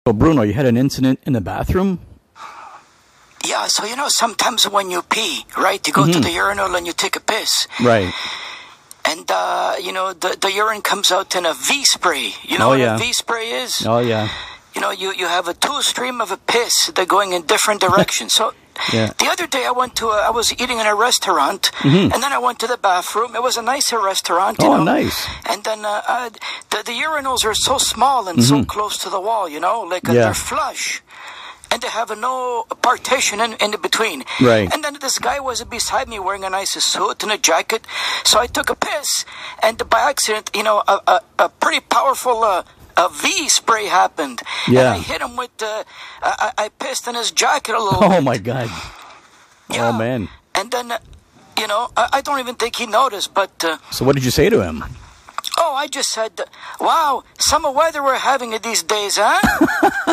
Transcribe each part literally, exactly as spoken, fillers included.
So, Bruno, you had an incident in the bathroom? Yeah, so you know, sometimes when you pee, right, you go mm-hmm. to the urinal and you take a piss. Right. And, uh, you know, the, the urine comes out in a V-spray. You know oh, what yeah. a V-spray is? Oh, yeah. You know, you, you have a two stream of a piss. They're going in different directions. So yeah. the other day I went to, a, I was eating in a restaurant, mm-hmm. and then I went to the bathroom. It was a nicer restaurant, you oh, know. nice. And then uh, uh, the, the urinals are so small and mm-hmm. so close to the wall, you know, like uh, yeah. they're flush. And they have a no partition in, in between. Right. And then this guy was beside me wearing a nice suit and a jacket. So I took a piss, and by accident, you know, a, a, a pretty powerful uh, a V spray happened. Yeah. And I hit him with, uh, I, I pissed in his jacket a little Oh, bit. my God. Yeah. Oh, man. And then, uh, you know, I, I don't even think he noticed, but... Uh, so what did you say to him? Oh, I just said, wow, summer weather we're having it these days, huh?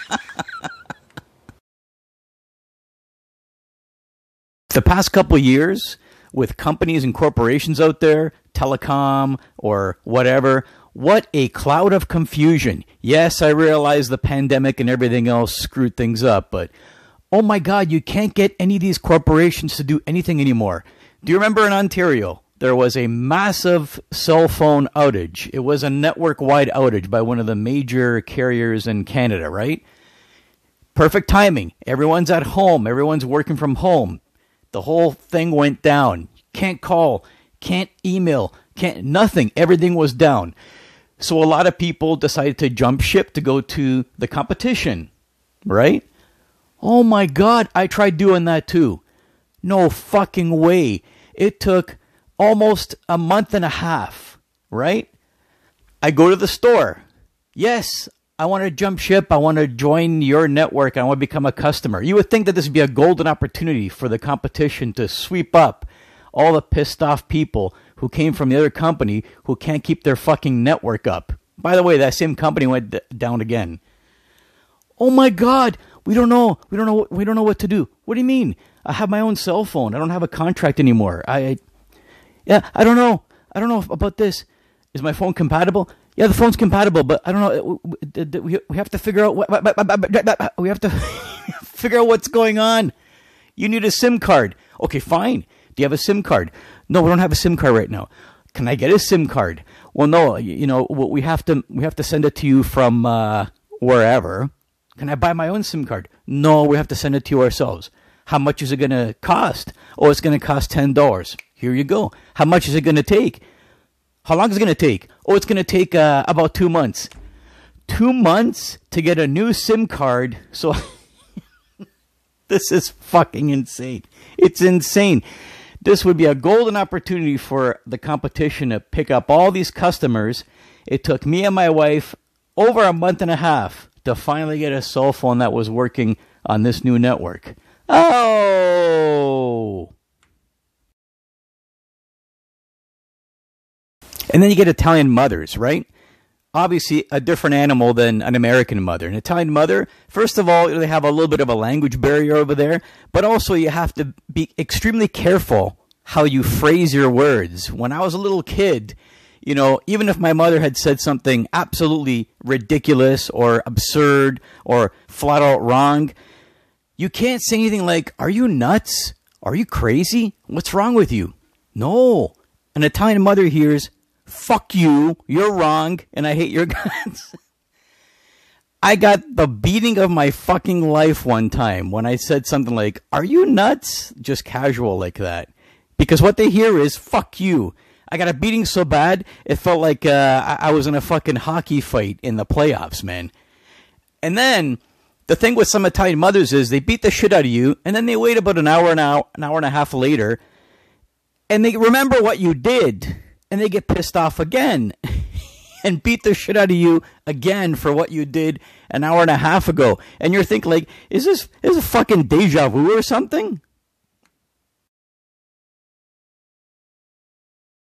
The past couple of years, with companies and corporations out there, telecom or whatever, what a cloud of confusion. Yes, I realize the pandemic and everything else screwed things up, but oh my God, you can't get any of these corporations to do anything anymore. Do you remember in Ontario, there was a massive cell phone outage? It was a network-wide outage by one of the major carriers in Canada, right? Perfect timing. Everyone's at home. Everyone's working from home. The whole thing went down. Can't call, can't email, can't nothing. Everything was down. So a lot of people decided to jump ship to go to the competition, right? Oh my God, I tried doing that too. No fucking way. It took almost a month and a half, right? I go to the store. Yes, I want to jump ship. I want to join your network. I want to become a customer. You would think that this would be a golden opportunity for the competition to sweep up all the pissed off people who came from the other company who can't keep their fucking network up. By the way, that same company went d- down again. Oh my God, we don't know. We don't know. What, we don't know what to do. What do you mean? I have my own cell phone. I don't have a contract anymore. I, I yeah, I don't know. I don't know about this. Is my phone compatible? Yeah, the phone's compatible, but I don't know. We we have to figure out what we have to figure out what's going on. You need a SIM card. Okay, fine. Do you have a SIM card? No, we don't have a SIM card right now. Can I get a SIM card? Well, no. You know, we have to we have to send it to you from uh, wherever. Can I buy my own SIM card? No, we have to send it to you ourselves. How much is it going to cost? Oh, it's going to cost ten dollars. Here you go. How much is it going to take? How long is it going to take? Oh, it's going to take uh, about two months. Two months to get a new SIM card. So this is fucking insane. It's insane. This would be a golden opportunity for the competition to pick up all these customers. It took me and my wife over a month and a half to finally get a cell phone that was working on this new network. Oh! And then you get Italian mothers, right? Obviously, a different animal than an American mother. An Italian mother, first of all, they have a little bit of a language barrier over there, but also you have to be extremely careful how you phrase your words. When I was a little kid, you know, even if my mother had said something absolutely ridiculous or absurd or flat out wrong, you can't say anything like, "Are you nuts? Are you crazy? What's wrong with you?" No. An Italian mother hears, "Fuck you, you're wrong, and I hate your guts." I got the beating of my fucking life one time when I said something like, "Are you nuts?" Just casual like that. Because what they hear is, "Fuck you." I got a beating so bad, it felt like uh, I was in a fucking hockey fight in the playoffs, man. And then, the thing with some Italian mothers is they beat the shit out of you, and then they wait about an hour, an hour, an hour and a half later, and they remember what you did. And they get pissed off again and beat the shit out of you again for what you did an hour and a half ago. And you're thinking, like, is this is a fucking deja vu or something?